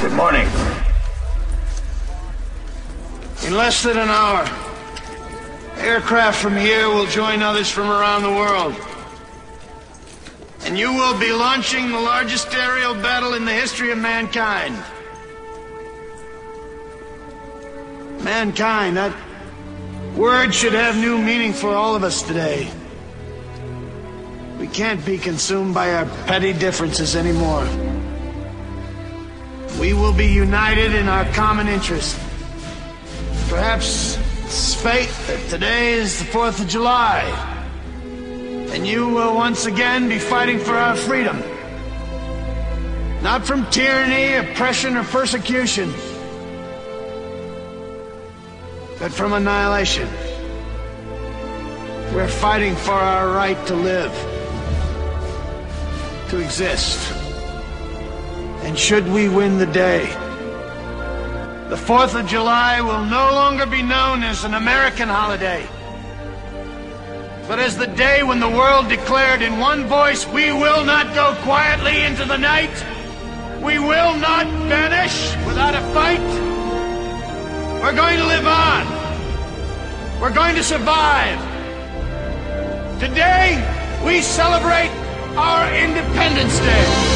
Good morning. In less than an hour, aircraft from here will join others from around the world. And you will be launching the largest aerial battle in the history of mankind. Mankind, that word should have new meaning for all of us today. We can't be consumed by our petty differences anymore. We will be united in our common interest. Perhaps it's fate that today is the 4th of July, and you will once again be fighting for our freedom. Not from tyranny, oppression, or persecution, but from annihilation. We're fighting for our right to live, to exist. And should we win the day, the 4th of July will no longer be known as an American holiday, but as the day when the world declared in one voice, we will not go quietly into the night. We will not vanish without a fight. We're going to live on. We're going to survive. Today, we celebrate our Independence Day.